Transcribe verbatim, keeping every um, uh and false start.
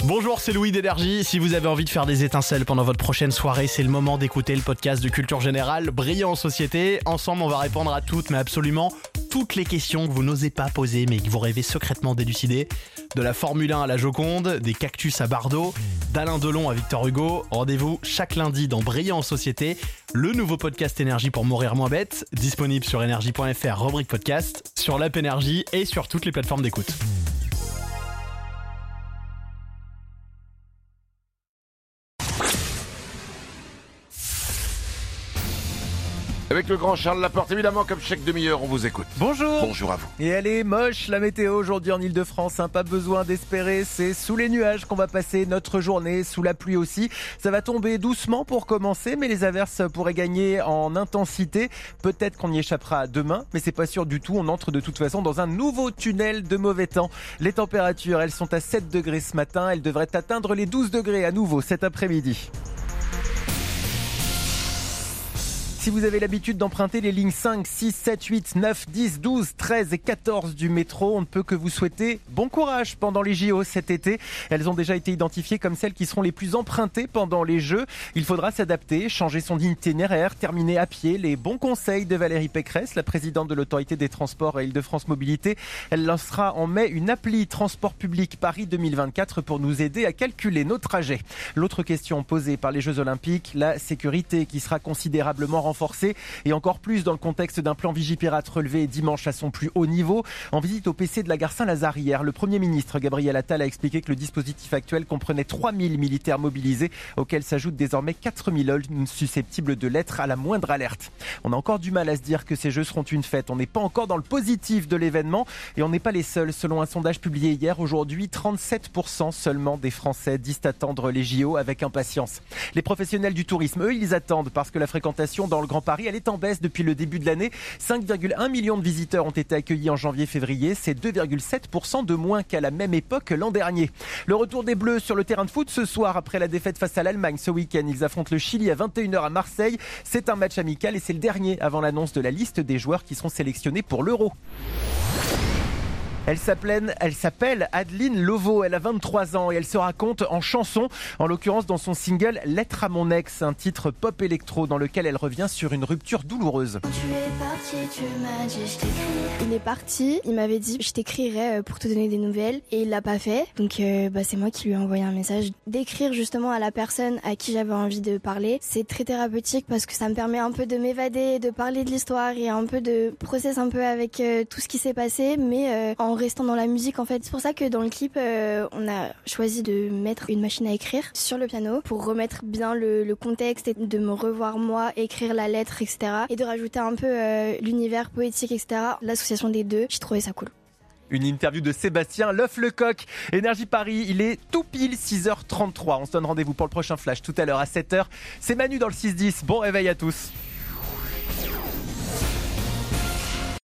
Bonjour, c'est Louis d'Énergie. Si vous avez envie de faire des étincelles pendant votre prochaine soirée, c'est le moment d'écouter le podcast de Culture Générale, Brillant en Société. Ensemble, on va répondre à toutes, mais absolument toutes les questions que vous n'osez pas poser, mais que vous rêvez secrètement d'élucider. De la Formule un à la Joconde, des cactus à Bardot, d'Alain Delon à Victor Hugo. Rendez-vous chaque lundi dans Brillant en Société, le nouveau podcast Énergie pour mourir moins bête, disponible sur énergie point f r, rubrique podcast, sur l'app Énergie et sur toutes les plateformes d'écoute. Avec le grand Charles Laporte, évidemment, comme chaque demi-heure, on vous écoute. Bonjour. Bonjour à vous. Et elle est moche, la météo aujourd'hui en Ile-de-France, hein, pas besoin d'espérer, c'est sous les nuages qu'on va passer notre journée, sous la pluie aussi. Ça va tomber doucement pour commencer, mais les averses pourraient gagner en intensité. Peut-être qu'on y échappera demain, mais c'est pas sûr du tout. On entre de toute façon dans un nouveau tunnel de mauvais temps. Les températures, elles sont à sept degrés ce matin, elles devraient atteindre les douze degrés à nouveau cet après-midi. Si vous avez l'habitude d'emprunter les lignes cinq, six, sept, huit, neuf, dix, douze, treize et quatorze du métro, on ne peut que vous souhaiter bon courage pendant les J O cet été. Elles ont déjà été identifiées comme celles qui seront les plus empruntées pendant les Jeux. Il faudra s'adapter, changer son itinéraire, terminer à pied. Les bons conseils de Valérie Pécresse, la présidente de l'autorité des transports à Île-de-France Mobilité. Elle lancera en mai une appli Transport Public Paris deux mille vingt-quatre pour nous aider à calculer nos trajets. L'autre question posée par les Jeux Olympiques, la sécurité qui sera considérablement renforcée. Renforcé et encore plus dans le contexte d'un plan Vigipirate relevé dimanche à son plus haut niveau. En visite au P C de la gare Saint-Lazare hier, le Premier ministre Gabriel Attal a expliqué que le dispositif actuel comprenait trois mille militaires mobilisés, auxquels s'ajoutent désormais quatre mille hommes susceptibles de l'être à la moindre alerte. On a encore du mal à se dire que ces Jeux seront une fête. On n'est pas encore dans le positif de l'événement et on n'est pas les seuls. Selon un sondage publié hier, aujourd'hui, trente-sept pour cent seulement des Français disent attendre les J O avec impatience. Les professionnels du tourisme, eux, ils attendent parce que la fréquentation dans le Grand Paris, elle est en baisse depuis le début de l'année. cinq virgule un millions de visiteurs ont été accueillis en janvier-février. C'est deux virgule sept pour cent de moins qu'à la même époque l'an dernier. Le retour des Bleus sur le terrain de foot ce soir après la défaite face à l'Allemagne ce week-end. Ils affrontent le Chili à vingt et une heures à Marseille. C'est un match amical et c'est le dernier avant l'annonce de la liste des joueurs qui seront sélectionnés pour l'Euro. Elle s'appelle, elle s'appelle Adeline Lovo, elle a vingt-trois ans et elle se raconte en chanson, en l'occurrence dans son single « Lettre à mon ex », un titre pop électro dans lequel elle revient sur une rupture douloureuse. Tu es parti, tu m'as dit je t'écris. Il est parti, il m'avait dit je t'écrirai pour te donner des nouvelles et il l'a pas fait, donc euh, bah, c'est moi qui lui ai envoyé un message. D'écrire justement à la personne à qui j'avais envie de parler, c'est très thérapeutique parce que ça me permet un peu de m'évader, de parler de l'histoire et un peu de process un peu avec euh, tout ce qui s'est passé, mais euh, en En restant dans la musique en fait. C'est pour ça que dans le clip, euh, on a choisi de mettre une machine à écrire sur le piano pour remettre bien le, le contexte et de me revoir moi, écrire la lettre, et cetera. Et de rajouter un peu euh, l'univers poétique, et cetera. L'association des deux, j'ai trouvé ça cool. Une interview de Sébastien Loeuf-Lecoq. Énergie Paris, il est tout pile six heures trente-trois. On se donne rendez-vous pour le prochain flash tout à l'heure à sept heures. C'est Manu dans le six dix. Bon réveil à tous.